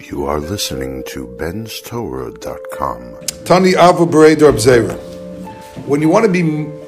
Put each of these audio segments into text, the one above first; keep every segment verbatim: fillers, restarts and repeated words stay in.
You are listening to Ben's Torah dot com. Tani Ava Bereder Abzera. When you want to be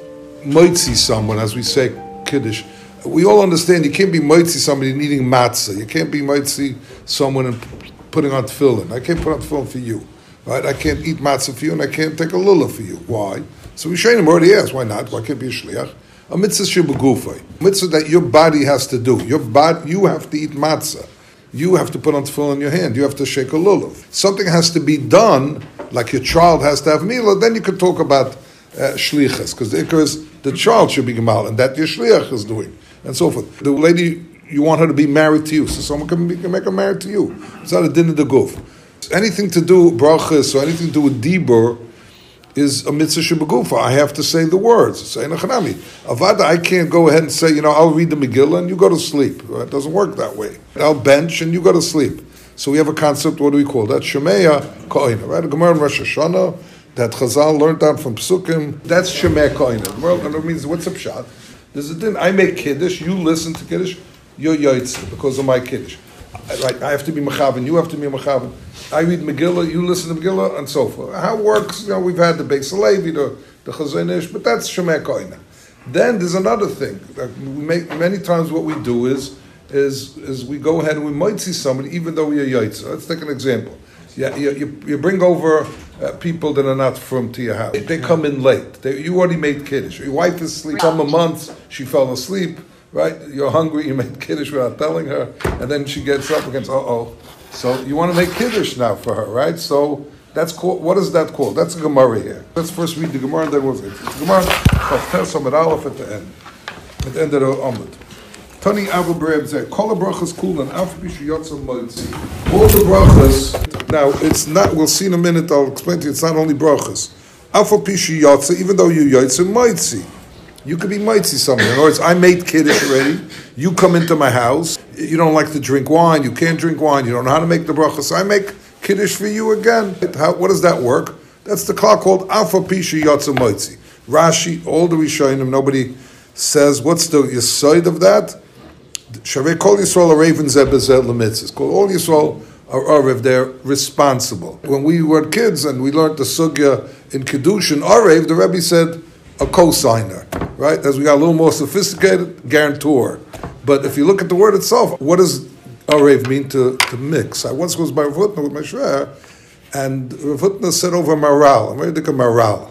moitzi someone, as we say, Kiddush, we all understand you can't be moitzi somebody needing matzah. You can't be moitzi someone and putting on tefillin. I can't put on tefillin for you. Right? I can't eat matzah for you, and I can't take a lulav for you. Why? So we Rishonim already asked, why not? Why can't be a shliach? A mitzvah shebegufay. Mitzvah that your body has to do. Your body, you have to eat matzah. You have to put on tefillin in your hand. You have to shake a lulav. Something has to be done, like your child has to have milah. Then you can talk about uh, shlichus, because the ikar is the child should be gemal, and that your shliach is doing, and so forth. The lady, you want her to be married to you, so someone can, be, can make her married to you. It's not a din of the guf. Anything to do with brachas or anything to do with dibur is a mitzvah shebegufa. I have to say the words. Say nachanami. Avada, I can't go ahead and say, you know, I'll read the Megillah and you go to sleep. It doesn't work that way. I'll bench and you go to sleep. So we have a concept, what do we call that? Shemeya koina, right? A Gemara in Rosh Hashanah that Chazal learned out from Psukim. That's Shemeya koina. Well, that means, what's a pshat? There's a din. I make Kiddush, you listen to Kiddush, you're yoytze because of my Kiddush. Right, I have to be mechavan, you have to be mechavan. I read Megillah, you listen to Megillah, and so forth. How it works, you know, we've had the Beis Halevi, the, the Chazon Ish, but that's Shemei Koina. Then there's another thing. Like we make many times what we do is is is we go ahead and we might see somebody, even though we are Yaitza. Let's take an example. Yeah, you, you, you bring over uh, people that are not from to your house. They come in late. They, you already made Kiddush. Your wife is asleep. Some months, she fell asleep. Right, you're hungry, you made Kiddush without telling her, and then she gets up against, uh-oh. So you want to make Kiddush now for her, right? So that's called, what is that called? That's a Gemara here. Let's first read the Gemara, and then we'll say, it's a Gemara, Chavter Samad Aleph at the end, at the end of the Amud. Tani Ava Bereder Abzera, Kol HaBrachas Kulan, Af Pishu Yotza Moitzi. All the brachas, now it's not, we'll see in a minute, I'll explain to you, it's not only brachas. Af Pishu Yotza, even though you Yotza Moitzi. You could be mitzi something. In other words, I made Kiddush already. You come into my house. You don't like to drink wine. You can't drink wine. You don't know how to make the bracha. So I make Kiddush for you again. How, what does that work? That's the clock called Alpha Pisha Yotza Moitzi. Rashi, all the Rishonim, nobody says, what's the yesod of that? Shavei Kol Yisrael Areivin Zeh B'Zeh L'Mitzvah. It's called all Yisrael are Arev. They're responsible. When we were kids and we learned the sugya in Kiddushin Arev, the Rebbe said, a co-signer, right? As we got a little more sophisticated, guarantor. But if you look at the word itself, what does arev mean to, to mix? I once was by Rav Hutner with my shrer, and Rav Hutner said over maral. I'm ready to think of maral.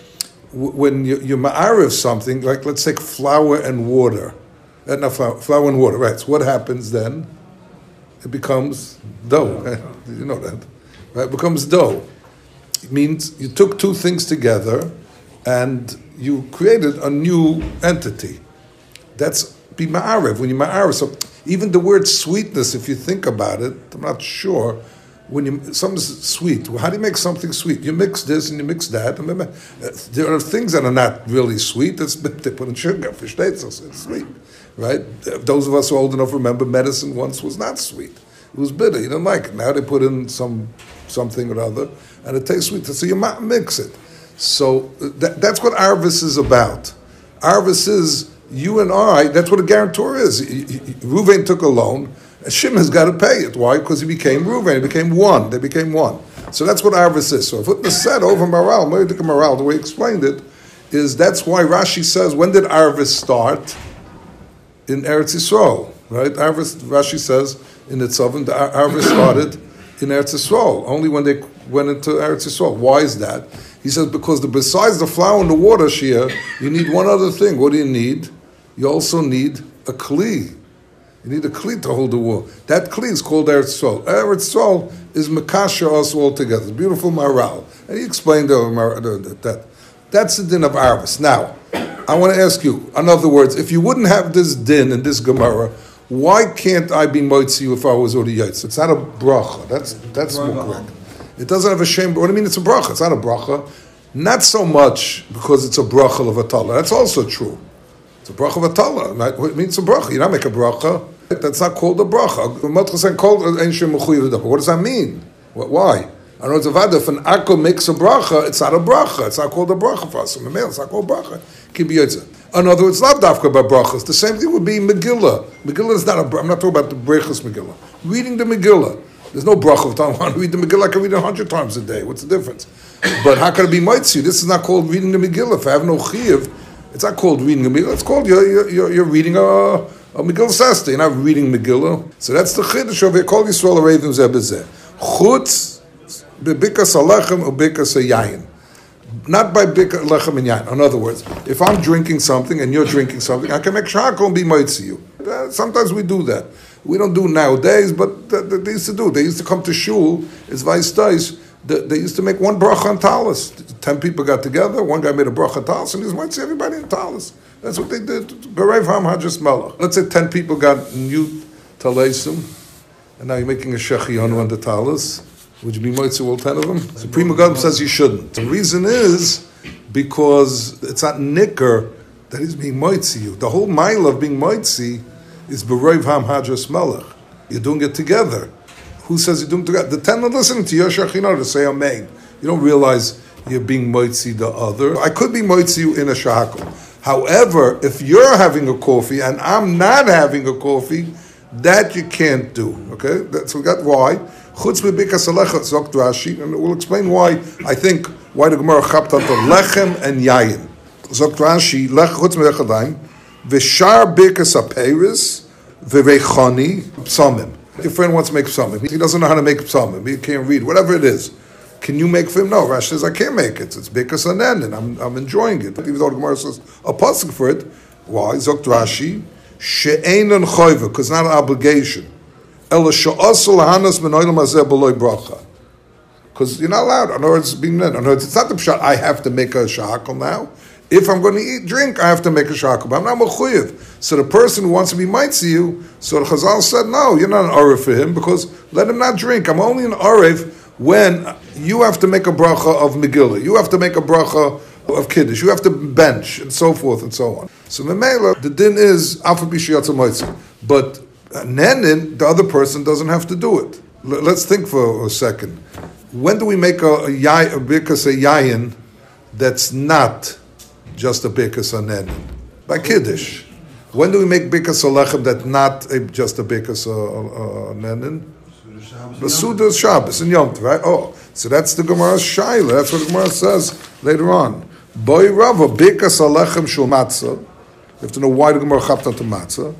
When you, you ma'arev something, like let's take flour and water. Uh, not flour, flour and water, right? So what happens then? It becomes dough. Did you know that? Right? It becomes dough. It means you took two things together and you created a new entity. That's be ma'arev. When you ma'arev, so even the word sweetness, if you think about it, I'm not sure. When you something's sweet, how do you make something sweet? You mix this and you mix that. There are things that are not really sweet. It's, they put in sugar for states, so it's sweet, right? Those of us who are old enough remember medicine once was not sweet. It was bitter. You didn't like it. Now they put in some something or other, and it tastes sweet. So you mix it. So that, that's what Arvis is about. Arvis is you and I, that's what a guarantor is. Reuven took a loan, and Shimon's got to pay it. Why? Because he became Reuven, he became one. They became one. So that's what Arvis is. So if it was said over Maral, Maral, the way he explained it, is that's why Rashi says, when did Arvis start? In Eretz Yisrael, right? Arvis, Rashi says in Nitzavim, the Arvis started in Eretz Yisrael, only when they went into Eretz Yisrael. Why is that? He says, because the, besides the flour and the water, Shia, you need one other thing. What do you need? You also need a kli. You need a kli to hold the water. That kli is called Eretz Yisrael. Eretz Yisrael is Mekasha us all together. It's beautiful maral. And he explained that. That's the din of Arvis. Now, I want to ask you, in other words, if you wouldn't have this din and this Gemara, why can't I be moitzi you if I was already yaitz? It's not a bracha. That's that's more correct. It doesn't have a shame. What do you mean it's a bracha? It's not a bracha. Not so much because it's a bracha of a tala. That's also true. It's a bracha of a tala. Right? What it means it's a bracha. You don't make a bracha. That's not called a bracha. What does that mean? What, why? I know it's a vada. If an akko makes a bracha, it's not a bracha. It's not called a bracha for us. It's not called bracha. It can be yotzeh. In other words, not dafka by brachas. The same thing would be Megillah. Megillah is not a. I'm not talking about the brachas Megillah. Reading the Megillah. There's no bracha of time I want to read the Megillah. I can read it a hundred times a day. What's the difference? But how can it be moitzi? This is not called reading the Megillah. If I have no chiyuv, it's not called reading the Megillah. It's called you're, you're, you're reading a, a Megillah Sasta. You're not reading Megillah. So that's the chiddush over here. Call Yisrael Arevim Zeh B'Zeh. Chutz bebikas alechem ubikas yayin. Not by bikas lechem and yayin. In other words, if I'm drinking something and you're drinking something, I can make shakol and be moitzi you. Uh, sometimes we do that. We don't do nowadays, but th- th- they used to do. They used to come to shul. It's vice dice. They, they used to make one bracha on talis. Ten people got together. One guy made a bracha on talis, and he might say everybody in talis. That's what they did. Berev Ham Hadras Melech. Let's say ten people got new talesim, and now you're making a shechianu on the talis. Would you be moitzi all ten of them? The Supreme Gadim says you shouldn't. The reason is because it's not nicker that he's being moitzi you. The whole mile of being moitzi is Berev Ham Hadras Melech. You're doing it together. Who says you're doing it together? The ten are listening to your shechianu to say amen. You don't realize you're being moitzi the other. I could be moitzi you in a shahakol. However, if you're having a coffee and I'm not having a coffee, that you can't do. Okay? That's, we got why. Chutz bebikas alecha zok Rashi, and we'll explain why. I think why the Gemara chapt on to lechem and yayin. Zok Rashi lech chutz me'echadayim v'shar bikas apeiris v'reichani psamim. Your friend wants to make psamim. He doesn't know how to make psamim. He can't read. Whatever it is. Can you make for him? No. Rashi says, I can't make it. It's bikas anen, and I'm, I'm enjoying it. Even though the Gemara says a pasuk for it. Why? Zok Rashi she'enon choiva, because not an obligation. Ela she'asol hanas menoilam hazeh b'loy bracha. Because you're not allowed. In other words, being in other words, it's not the pshat, I have to make a shahakal now. If I'm going to eat, drink, I have to make a shahakal. But I'm not mechuyev. So the person who wants to be mitzi you, so the Chazal said, no, you're not an arev for him, because let him not drink. I'm only an arev when you have to make a bracha of Megillah. You have to make a bracha of Kiddush. You have to bench, and so forth and so on. So Memela, the din is Alpha Bishiyatza Moitzi. But Nenin, the other person doesn't have to do it. L- let's think for a second. When do we make a, a, yay, a bikas a yayin that's not just a bikas a Nenin? By Kiddush. When do we make bikas a lechem that's not a, just a bikas a, a, a Nenin? Basuda Shabbos and Yom Tov, right? Oh, so that's the Gemara's shaila. That's what the Gemara says later on. Boy Rava bikas alechem shul matzah. You have to know why the Gemara chapped on to matzah.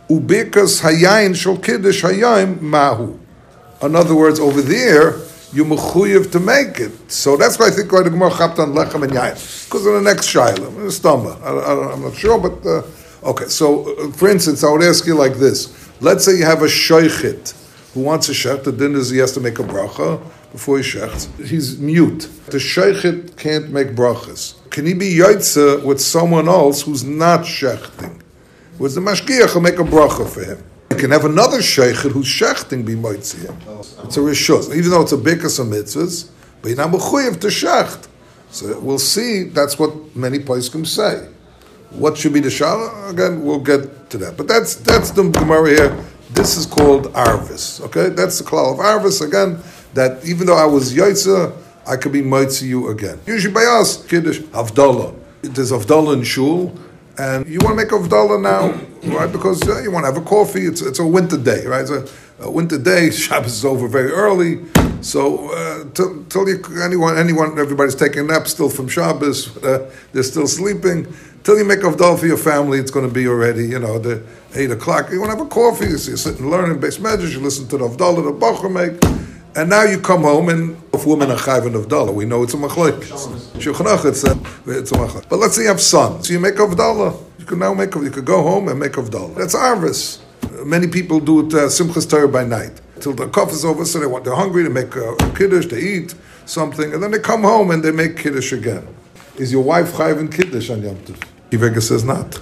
Ubikas hayayin shul kiddush hayayim mahu. In other words, over there you mechuyev to make it. So that's why I think why the Gemara chapped on lechem and yayin, because of the next shaila, stamba. I, I, I'm not sure, but uh, okay. So, uh, for instance, I would ask you like this: let's say you have a shaychit who wants a shech. The din is he has to make a bracha before he shechts. He's mute. The shaychit can't make brachas. Can he be yaitza with someone else who's not shechting? Whereas the mashgiach will make a bracha for him. You can have another shaychit who's shechting be moitzi him. It's a rishus, even though it's a bikas of mitzvahs, but you're not mechuyev to shecht. So we'll see. That's what many poskim say. What should be the shala? Again, we'll get to that. But that's that's the Gemara here. This is called arvis. Okay, that's the klal of arvis again. That even though I was yaitza, I could be moitzi you again. Usually by us, kiddush havdalah. There's havdalah in shul, and you want to make havdalah now, right? Because uh, you want to have a coffee. It's it's a winter day, right? It's a, a winter day. Shabbos is over very early, so uh, till, till you, anyone, anyone, everybody's taking a nap still from Shabbos. Uh, they're still sleeping. Till you make havdalah for your family, it's going to be already, you know, the eight o'clock. You want to have a coffee. You sit and learn in base measures. You listen to the havdalah the bacher make. And now you come home, and if women are chayv and havdalah, we know it's a machlok. Shulchan it's a it's a machlok. But let's say you have sons, so you make havdalah. You can now make you could go home and make havdalah. That's arvis. Many people do it uh, simchas Torah by night till the cough is over. So they want they're hungry to make a, a kiddush, they eat something, and then they come home and they make kiddush again. Is your wife chayv and kiddush on Yom Tov? Kivega says not.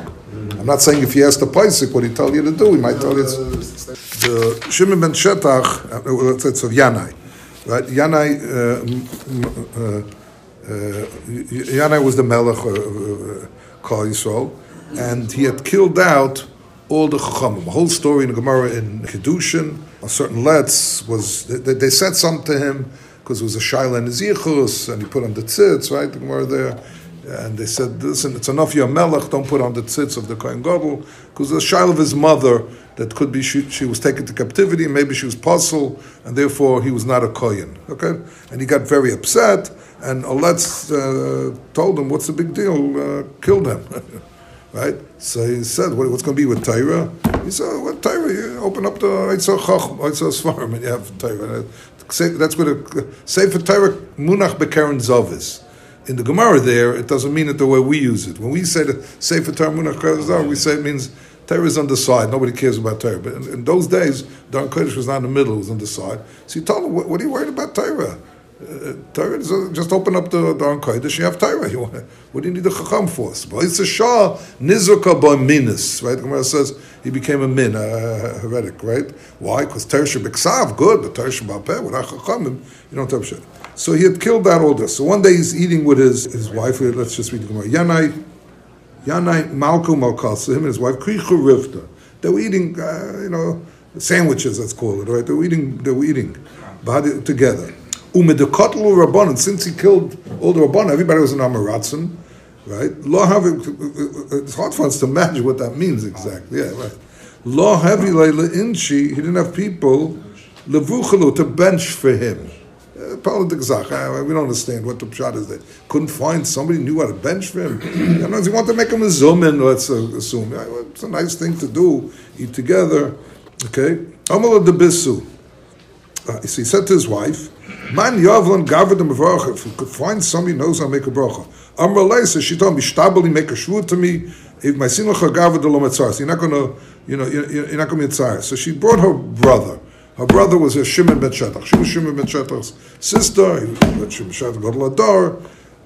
I'm not saying if he asked the Paisik what he tell you to do, he might tell you it's the Shimon ben Shetach, uh, it's of Yanai, right? Yanai, uh, uh, uh, Yanai was the Melech of uh, Kol Yisrael, and he had killed out all the Chachamim. The whole story in the Gemara in Kedushin, a certain Letz was, they, they said something to him because it was a Shaila in his Yichus, and he put on the tzitz, right? The Gemara there. And they said, listen, it's enough you're a melech, don't put on the tzitz of the Kohen Gadol, because the shail of his mother, that could be she, she was taken to captivity, and maybe she was puzzled, and therefore he was not a kohen. Okay, and he got very upset, and Oletz uh, told him, "What's the big deal? Uh, killed him." Right? So he said, what, what's going to be with Torah? He said, well, Torah, you open up the Eitzah Chacham, Eitzah Sfarim, and you have Torah. That's what a Sefer Torah Munach Bekeren Zav is. In the Gemara there, it doesn't mean it the way we use it. When we say the Sefer Torah Munach Bekeren Zav, we say it means Torah is on the side. Nobody cares about Torah. But in, in those days, Darn Kodesh was not in the middle, it was on the side. So he told him, what, what are you worried about Torah? Uh, Torah is uh, just open up the Darn Kodesh, you have Torah. You want, what do you need the Chacham for? But it's a Shah, Nizuka by Minas, right? The Gemara says he became a min, a heretic, right? Why? Because Torah Shebeksav, good, but Torah Shebapeh, without Chachamim, you don't have shit. So he had killed that older. So one day he's eating with his, his wife, let's just read the Gemara. Yanai, Yanai Malku Malkas, so him and his wife, Krichu Rivta. They were eating, uh, you know, sandwiches, let's call it, right? They were eating, they were eating together. Umedekotlu Rabbanon, since he killed all the Rabbanon, everybody was an Amaratzin, right? Lo havi, it's hard for us to imagine what that means exactly. Yeah, right. Lo havi leila inchi, he didn't have people levuchalu to bench for him. Uh, we don't understand what the pshat is there. Couldn't find somebody who knew how to bench for him. He wanted to make him a zumin, let's uh, assume. It's a nice thing to do, eat together. Okay? Amala de Bisu. Uh, so he said to his wife, Man Yavlan Gavard Mavracha, if we could find somebody who knows how to make a bracha. Amra Leisa, she told me, Shtabali, make a shvut to me. If my sinlacha Gavard lo Matzar, so you're not going to, you know, you're, you're not going to be Matzar. So she brought her brother. Her brother was a Shimon ben Shetach. She was Shimon ben Shetach's sister. He was Shimon ben Shetach Gadol Adar.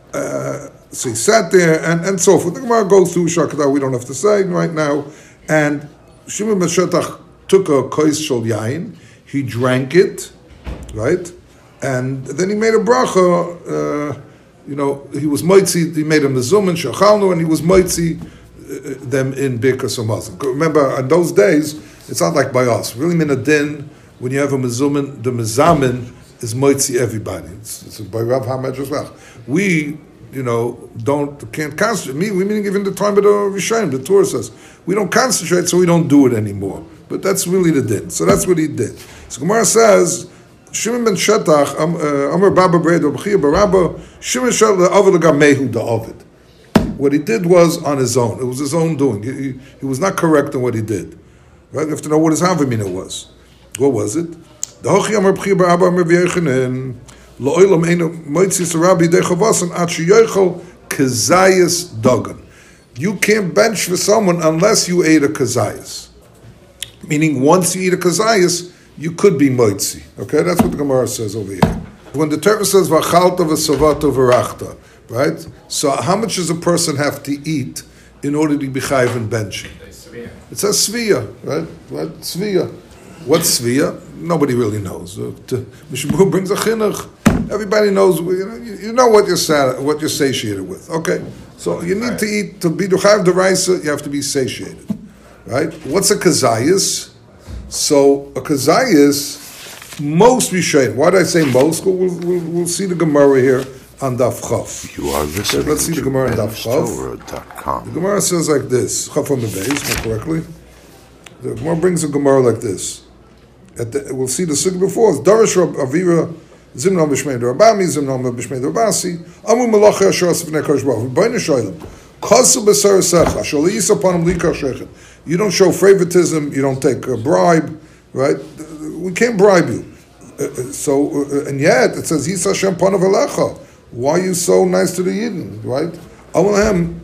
Uh, so he sat there and, and so forth. The Gemara goes through Shakadar, we don't have to say right now. And Shimon ben Shetach took a kois shel yain. He drank it, right? And then he made a bracha, uh, you know, he was moitzi, he made him the zuman, shachalnu, and he was moitzi uh, them in Birkas Hamazon. Remember, in those days, it's not like by us. Really, min adin, when you have a mezuman, the mezamin is moitzi everybody. It's, it's by Rav Hamed as well. We, you know, don't, can't concentrate. Me, we mean even the time of the Rishayim, the Torah says, we don't concentrate, so we don't do it anymore. But that's really the din. So that's what he did. So Gemara says, Shimon ben Shetach, Amar Baba Breda, B'chia Barabba, Shimon Shetach, Ovid Mehu da Ovid. What he did was on his own. It was his own doing. He, he, he was not correct in what he did. Right? You have to know what his Havamina was. What was it? The Hochi Amar B'chia Barabba Amar V'yechanin, Lo'olam Eino Moitzis Rabbi Dechavasan, At Sheyochel Kazayas Dogan. You can't bench for someone unless you ate a kazayas. Meaning, once you eat a kazayas, you could be moitzi. Okay, that's what the Gemara says over here. When the Torah says v'achalta v'savata v'rachta, right? So, how much does a person have to eat in order to be chayiv and benching? It says svia, right? What svia? What's svia? Nobody really knows. Mishnah brings a chinuch. Everybody knows. You know, you know what you're sat, what you're satiated with. Okay, so you need to eat to be to chayiv deraisa. You have to be satiated, right? What's a kazayas? So a kazayas, most Rishayin. Why did I say most? We'll, we'll, we'll see the Gemara here on Daf Chaf. You are listening okay, let's see the Gemara on Daf Chaf. The Gemara says like this. Chaf on the base, more correctly. The Gemara brings a Gemara like this. At the, we'll see the sugya before. It's Darash Avira Zimna B'Shmei Rabami Zimna B'Shmei Rabasi Amu Malachi Asher Asifnei Kodesh Baruch Hu B'Nei Shoylim Kasu B'Sar Secha Shol Yis Upon Him Likar Shechet. You don't show favoritism. You don't take a bribe, right? We can't bribe you. Uh, so, uh, and yet it says Yis Hashem Panav Alecha. Why are you so nice to the Yidden, right? Awalhem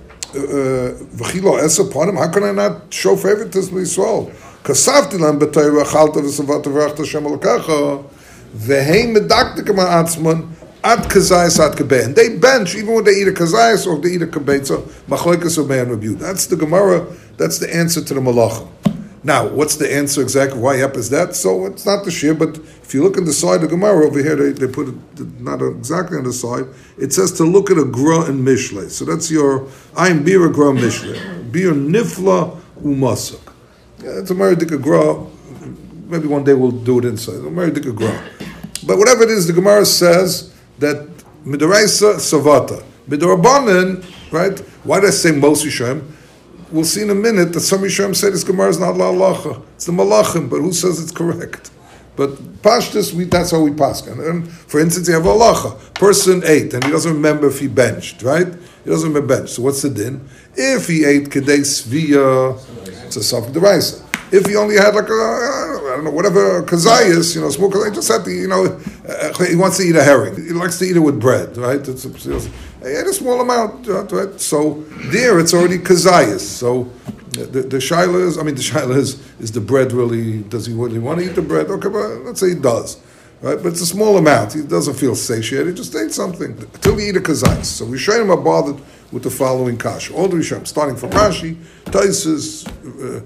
v'chilo es upon him. How can I not show favoritism to Yisrael? Kasavti lam b'Torah chalta v'savata v'rachta Hashem Alekecha v'hei medaktik ma'atzman ad kazayas ad kabeh. And they bench even when they eat a kazayas or they eat a kabetza machlokas or me'an rebuke. That's the Gemara. That's the answer to the malachim. Now, what's the answer exactly? Why happens that? So it's not the shir, but if you look on the side of Gemara over here, they, they put it not exactly on the side. It says to look at a gra and mishle. So that's your I'm bir gra mishle. Bir nifla umasak. Yeah, it's a meridika gra. Maybe one day we'll do it inside. A meridika gra. But whatever it is, the Gemara says that midaraisa savata. Midorabanan, right? Why did I say most Yishaim? we'll see in a minute that some Rishonim say this Gemara is not la'alacha. It's the Malachim, but who says it's correct? But Pashtus, we, that's how we paskin. And for instance, you have a halacha. Person ate, and he doesn't remember if he benched, right? He doesn't remember bench. So what's the din? If he ate kedei svia, it's a safek deraisa. If he only had like a, I don't know, whatever, kazayas, you know, small kazayas, just had to, you know, uh, he wants to eat a herring. He likes to eat it with bread, right? It's a, he had a small amount, right? So there it's already kazayas. So the, the shaila is, I mean, the shaila is, is the bread really, does he really want to eat the bread? Okay, but let's say he does, right? But it's a small amount. He doesn't feel satiated. He just ate something until he eat a kazayas. So we show him are bothered with the following kash. All the Rishonim, starting from Rashi, Taisus, uh,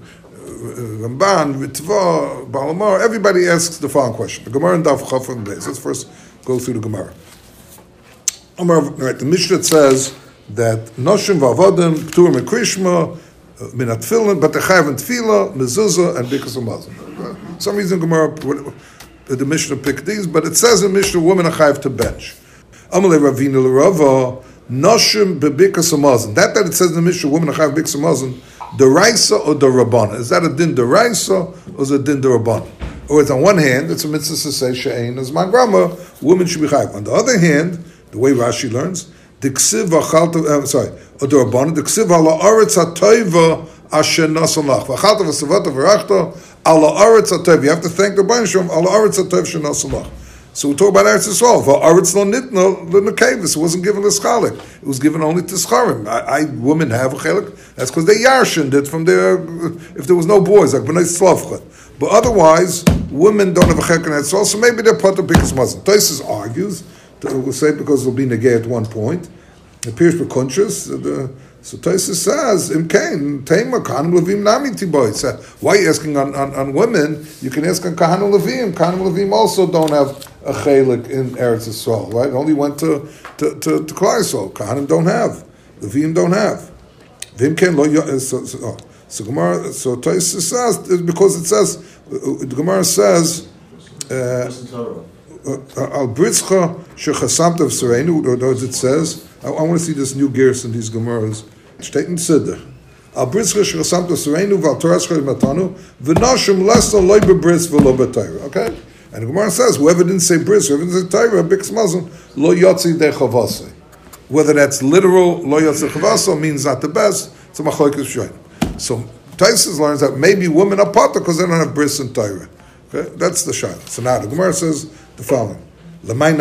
Ramban, Ritva, Balamar, everybody asks the following question. The Gemara and Daf Chaf and Beis. Let's first go through the Gemara. Right, the Mishnah says that Noshim v'avodim p'tur mekrishma minat tefillin, but techayev and tefillah, mezuzah, and bikas hamazon. Some reason Gemara, the Mishnah picked these, but it says in Mishnah, women are chayev to bench. Amalei Ravina l'Rava, Noshim bebikas hamazon. That that it says in the Mishnah, women are chayev bikas hamazon. Deraisa or Derabana? Is that a din deraisa or is it a din Derabana? Or it's on one hand, it's a mitzvah to say she'ein as my grandma, women should be chayav. On the other hand, the way Rashi learns, the ksiv v'chalta, I'm sorry, or Derabana, the ksiv ala aretz ha'toiva asher nasalach v'chalta v'savata v'rachta ala aretz ha'toiva. You have to thank the Baruch Shem ala aretz ha'toiv she nasalach. So we talk about Eretz Yisrael. Va'aretz lo nitna l'nekavis. It wasn't given to schalik. It was given only to scharim. I, I women have a chelik. That's because they yarshened it from their. If there was no boys, like b'nai slavcha. But otherwise, women don't have a chelik in Eretz Yisrael. So maybe they're part of bikas mazon. Taisus argues. We'll say because it'll be negay at one point. It appears for conscious. So Taisus says, "Im kain teima kahanim levim nami tiboy." Why are you asking on, on, on women? You can ask on kahanim levim. Kahanim levim also don't have a chelik in Eretz Yisrael, right? It only went to to to, to Klal Yisrael. Kahanim don't have. Levim don't have. Vim kain lo. So so, oh. so Gemara. So Taisus says because it says the Gemara says. Al britzcha shechasamta v'sereinu, or as it says. I, I want to see this new gears in these Gemaras. Steht in Siddur. Al britzcha shechasamta v'sereinu v'al Torah shchei matanu v'nashim lesa loy bebritz v'lo b'Torah. Okay, and the Gemara says whoever didn't say britz, whoever didn't say Torah, bikas mazon lo yotzi de chavase. Whether that's literal lo yotzi chavase means not the best. It's a machlokes shayim. So Taisus learns that maybe women are potter because they don't have britz and Torah. Okay, that's the shayla. So now the Gemara says the following: L'may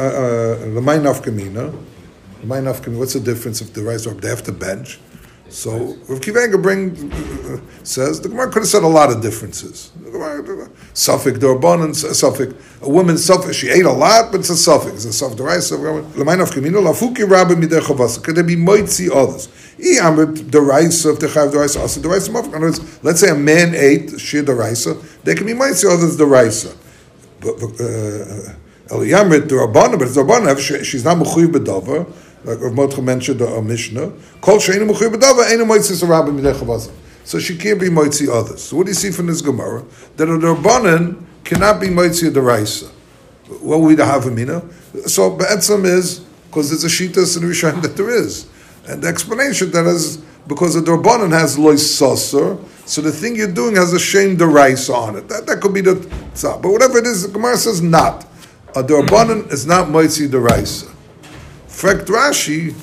nafkamina. L'may nafkamina. What's the difference if the rice or they have to bench? So Rav Kiva Eger bring uh, says the Gemara could have said a lot of differences. Suffix d'orbanan, suffix a woman suffix she ate a lot, but it's a suffix. It's a suffix the rice. L'may nafkamina lafuki rabbi midei chavasa. Could there be moitzi others? I amrit the rice of the chav the rice also the rice. In other words, let's say a man ate shir the rice. There can be moitzi others the rice. But Eliyamrit the Rabbanan, but it's the Rabbanan. She's not mechuyev b'davar, like Rav Mordechai mentioned the Mishnah. Kol she'enu mechuyev b'davar, enu moitzis rabbi midei chavasa. So she can't be moitzi others. So what do you see from this Gemara? That the Rabbanan cannot be moitzi the Raisa. What would we have amina? So Be'etzam is because there's a shitas in Rishayim that there is, and the explanation that is because the Rabbanan has lois sasser. So the thing you're doing has a shame deraisa on it. That that could be the tzah. But whatever it is, the Gemara says not. A derbanan is not moitzi deraisa. Frekt Rashi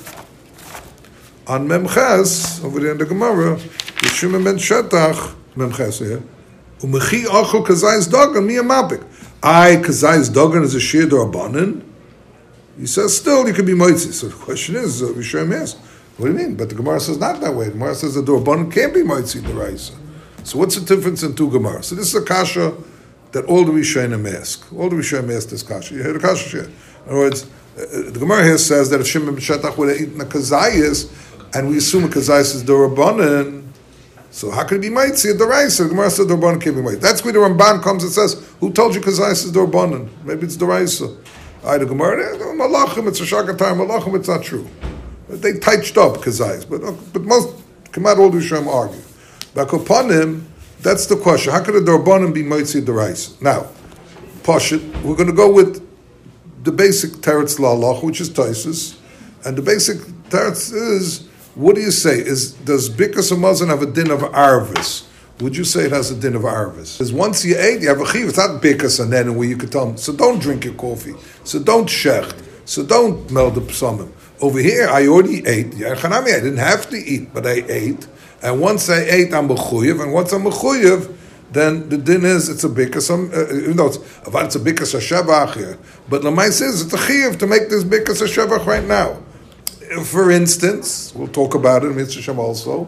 on Memches over there in the Gemara, the Shimon ben Shetach Memches here. Umechi achol kazayis dogan mi amapik. I kazayis dogan is a shir derbanan. He says still you can be moitzi. So the question is, uh, we show him yes. What do you mean? But the Gemara says not that way. The Gemara says the Dorbanan can't be Moitzi Deraisa. So what's the difference in two Gemara? So this is a kasha that all the Rishonim ask. All the Rishonim ask this kasha. You hear the kasha here? In other words, uh, the Gemara here says that if Shimon ben Shetach would have eaten a kazayis, and we assume a kazayis is Dorbanan, so how could it be Moitzi Deraisa? The Gemara says Dorbanan can't be Moitzi. That's where the Ramban comes and says, who told you kazayis is Dorbanan? Maybe it's Deraisa. I the Gemara, Malachim, it's a shakatar, Malachim, it's not true. They touched up kazayis, but but most Kamat all the Rishonim argue. But upon him, that's the question. How could a Dorbanan be Moitzi Deraisa? Now, Pashit, we're going to go with the basic Teretz La'alach, which is Taisus, and the basic Teretz is What do you say? Is does Bikas Hamazon have a din of Arvis? Would you say it has a din of Arvis? Because once you ate, you have a chiv. It's not Bikas and then where you could tell them, so don't drink your coffee. So don't shecht. So don't meld the psamim. Over here, I already ate. Yeah, I didn't have to eat, but I ate. And once I ate, I'm mechuyev. And once I'm mechuyev, then the din is it's a bikas. Uh, you know, it's, it's a bikas hashevach here. But Lamai says it's a chiyuv to make this bikas hashevach right now. For instance, we'll talk about it in Mitzvah Shem also.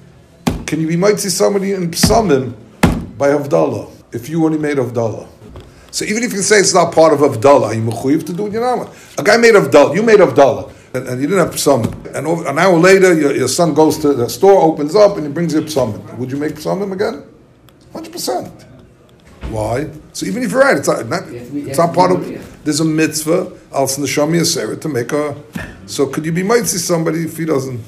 Can you be mitzi somebody in psamim by Havdalah if you only made Havdalah? So even if you say it's not part of Havdalah, are you mechuyev to do it? You know, a guy made Havdalah. You made Havdalah. And, and you didn't have psamim. And over, an hour later, your, your son goes to the store, opens up, and he brings you psamim. Would you make psamim again? one hundred percent. Why? So even if you're right, it's not, not, it's not part of... There's a mitzvah, als neshama yaseret, to make a... So could you be mitzi somebody if he doesn't...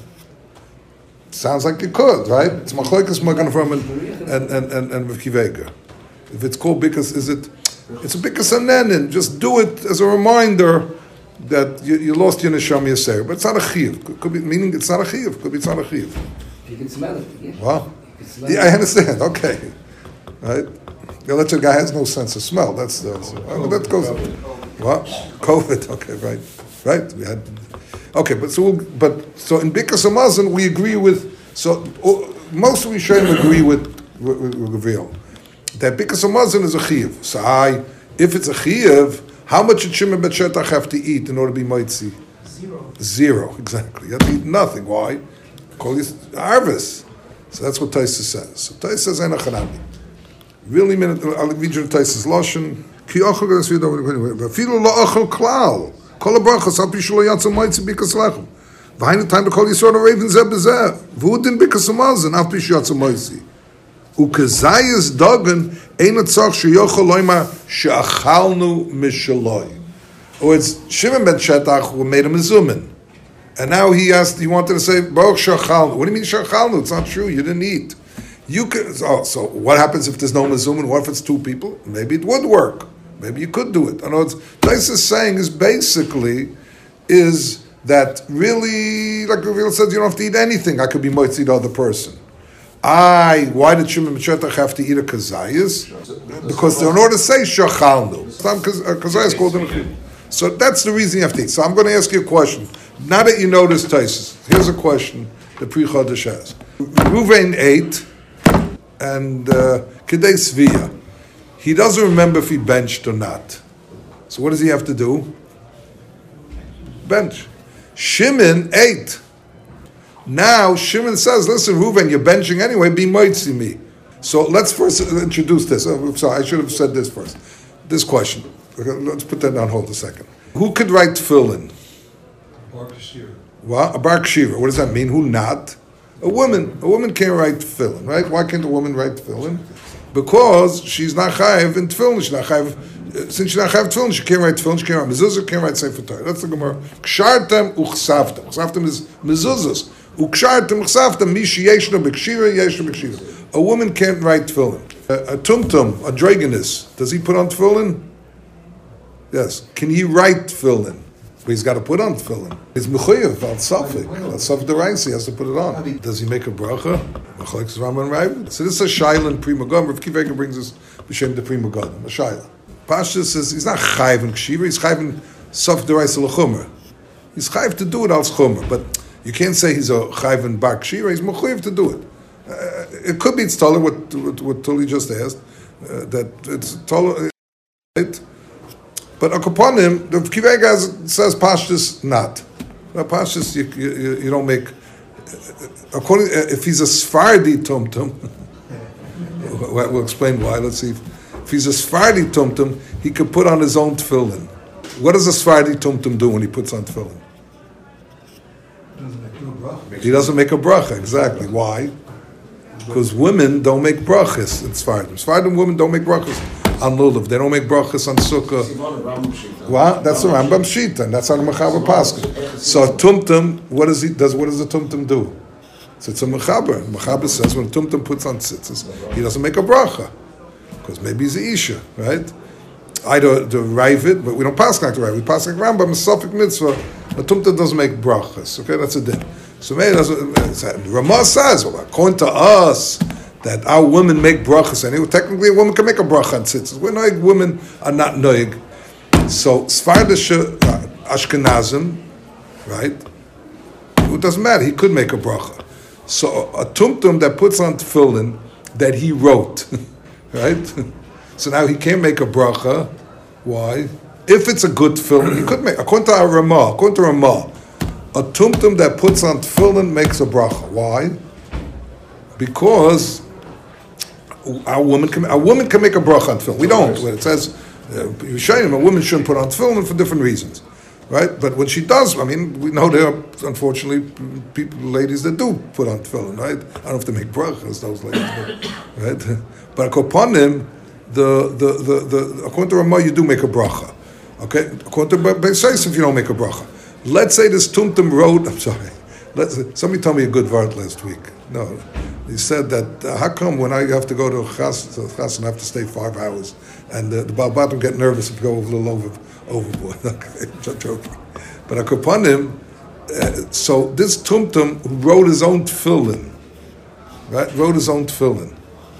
Sounds like you could, right? It's machlokes magen from and and and and, and Kivega. If it's called bikas, is it... It's a bikas anenin. Just do it as a reminder that you, you lost your neshama yaseret. But it's not a chiyuv. Could, could be, meaning it's not a chiyuv. Could be it's not a chiyuv. You can smell it. Yeah. Wow. Yeah, I understand. Okay. Right? The electric guy has no sense of smell. That's the... Well, that goes... What? COVID. Okay, right. Right? We had... Okay, but so... But, so in Bikas Hamazon, we agree with... So, most of we shouldn't agree with Reveal. That Bikas Hamazon is a chiyuv. So I... If it's a chiyuv, how much did Shimon ben Shetach have to eat in order to be moitzi? Zero. Zero, exactly. You have to eat nothing. Why? Call this Arvis. So that's what Taisa says. So Taisa says, "Ena chanami." Really, minute. I'll read you Taisa's lashon. Ki ochel ganas vido v'afilu lo ochel klal. Kol habrachos al pi shelo yatzal moitzi bikas lechem. V'hainu time to call Yisrael a raven zeh b'zeh. V'hu din bikas hamazon al pi sheyatzal moitzi. U'kezayis dagan eina tzach sheyochel loima she'achalnu mishaloi. Or it's Shimon ben Shetach who made a mezumin. And now he asked, he wanted to say, Baruch Shachalnu. What do you mean Shachalnu? It's not true. You didn't eat. You could, oh, so what happens if there's no mezumin? What if it's two people? Maybe it would work. Maybe you could do it. I know what Taisa is saying is basically is that really, like Reveal says, you don't have to eat anything. I could be moitzi the other person. I, why did Shimon ben Shetach have to eat a kazayas? Because in order to say Shachalnu. Some kazayas called in. So that's the reason you have to eat. So I'm going to ask you a question. Now that you know this Taisus, here's a question the Pri Chodesh has. Ruvain ate, and Kedei Svia. He doesn't remember if he benched or not. So what does he have to do? Bench. Shimon ate. Now Shimon says, listen, Ruvain, you're benching anyway, be moitzi me. So let's first introduce this. Oh, sorry, I should have said this first. This question. Let's put that on hold a second. Who could write tefillin? What? A bar kshiva. What does that mean? Who not? A woman. A woman can't write tefillin, right? Why can't a woman write tefillin? Because she's not chayiv in tefillin. She's not chayiv. Since she's not chayiv tefillin, she can't write tefillin. She can't write mezuzah. Can't write sefer Torah. That's the Gemara. Kshartem uchsavtem. Uchsavtem is mezuzahs. Ukshartem uchsavtem mi sheyeshno b'kshiva yeshno b'kshiva. A woman can't write tefillin. A, a tumtum, a dragoness. Does he put on tefillin? Yes. Can he write tefillin? But he's got to put on tefillin. It's mechuyev al safik. Al safik deraisa, he has to put it on. Does he make a bracha? Machlokes Rambam and Rav. So this is a shaila in Pri Megadim. Rav Kivega brings us b'shem the Pri Megadim. A shaila. Pashtus says he's not chayiv in kshiva. He's chayiv in safik deraisa l'chumer. He's chayiv to do it al chumer, but you can't say he's a chayiv in bar kshiva. He's mechuyev to do it. Uh, it could be it's taller. What what, what Tully just asked. Uh, that it's taller. Right? But upon him, the Kivega says Pashtus not. Well, Pashtus you, you, you don't make. According, if he's a Sephardi tumtum, we'll explain why. Let's see. If, if he's a Sephardi tumtum, he could put on his own tefillin. What does a Sephardi tumtum do when he puts on tefillin? He doesn't make a bracha. Exactly. Why? Because women don't make brachas in Sephardim. Sephardim women don't make brachas on lulav. They don't make brachas on sukkah. What? That's the Rambam Shita, and that's how the Mechaber Paskin. So a tumtum, what does he does? What does a tumtum do? So it's a Mechaber. Mechaber says when a tumtum puts on tzitzis, he doesn't make a bracha because maybe he's a isha, right? I do the Ravid, but we don't pass like the Ravid. We pass like Rambam, a Suffolk mitzvah. A tumtum doesn't make brachas. Okay, that's a din. So maybe that's what Ramah says. Well, according to us, that our women make brachas, and technically a woman can make a bracha on tzitzis. We're noig, women are not noig. So Sfardish Ashkenazim, right? It doesn't matter. He could make a bracha. So a tumtum that puts on tefillin that he wrote, right? So now he can't make a bracha. Why? If it's a good tefillin, he could make. According to our Ramah, according to Ramah, a tumtum that puts on tefillin makes a bracha. Why? Because our woman can a woman can make a bracha on tefillin. We don't. When it says uh, a woman shouldn't put on tefillin for different reasons, right? But when she does, I mean, we know there are unfortunately people, ladies that do put on tefillin, right? I don't know if they make brachas, those ladies, but, right? But upon them, the the the the according to Ramah, you do make a bracha. Okay, according to Beis Yosef, if you don't make a bracha. Let's say this tumtum wrote. I'm sorry. Let's, somebody told me a good word last week. No, he said that uh, how come when I have to go to chas, to chas and I have to stay five hours, and uh, the Baal Batim get nervous if you go a little over overboard. Okay, I'm not joking. But I could pun him. Uh, so this tumtum who wrote his own tefillin, right? Wrote his own tefillin.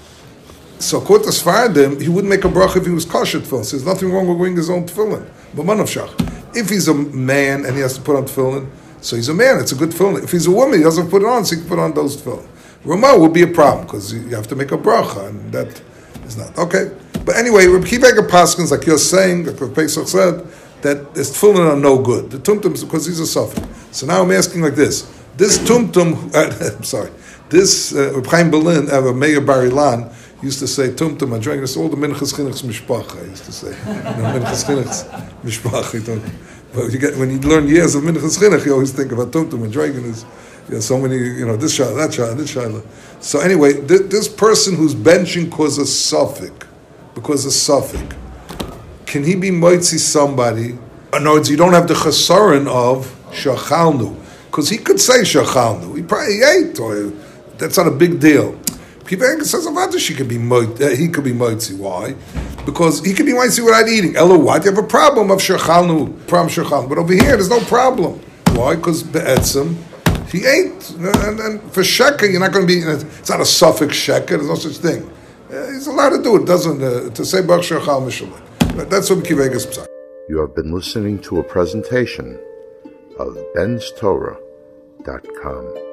So according to Sfardim, he wouldn't make a bracha if he was kosher tefillin. So there's nothing wrong with wearing his own tefillin. But manavshach. If he's a man and he has to put on tefillin, so he's a man, it's a good tefillin. If he's a woman, he doesn't put it on, so he can put on those tefillin. Ramah would be a problem, because you have to make a bracha, and that is not. Okay. But anyway, Reb Kiva Paskins, like you're saying, like Reb Pesach said, that his tefillin are no good. The tumtum, because he's a suffix. So now I'm asking like this. This tumtum, uh, I'm sorry, this uh, Reb Chaim Berlin, uh, Meir Bar Ilan, used to say tumtum. I'm drinking this all the minchas chinuchs mishpacha. I used to say, you know, minchas chinuchs mishpacha. But you get when you learn years of minchas chinuch, you always think about tumtum and dragon is, you know, so many, you know, this shayla, that shayla, this shayla. So anyway, th- this person who's benching because of suffix, because of suffix, can he be moitzi somebody? In other words, you don't have the chesaron of shachalnu, because he could say shachalnu. He probably ate, or that's not a big deal. Kiva says about she could be uh, he could be moitzi. Why? Because he could be moitzi without eating. Elo, what? You have a problem of shechalnu, problem shechalnu. But over here, there's no problem. Why? Because be'etzim, he ate. And, and for sheker, you're not going to be, it's not a suffix sheker, there's no such thing. Uh, he's allowed to do it, doesn't, uh, to say baruch shechal mishulek. That's what Kiva is saying. You have been listening to a presentation of Ben's Torah dot com.